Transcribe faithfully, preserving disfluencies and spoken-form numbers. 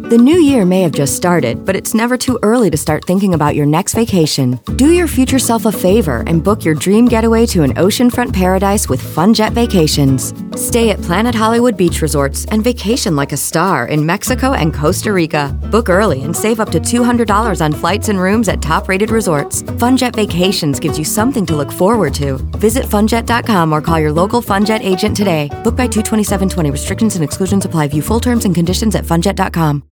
The new year may have just started, but it's never too early to start thinking about your next vacation. Do your future self a favor and book your dream getaway to an oceanfront paradise with FunJet Vacations. Stay at Planet Hollywood Beach Resorts and vacation like a star in Mexico and Costa Rica. Book early and save up to two hundred dollars on flights and rooms at top-rated resorts. FunJet Vacations gives you something to look forward to. Visit funjet dot com or call your local FunJet agent today. Book by two twenty-seven twenty. Restrictions and exclusions apply. View full terms and conditions at funjet dot com.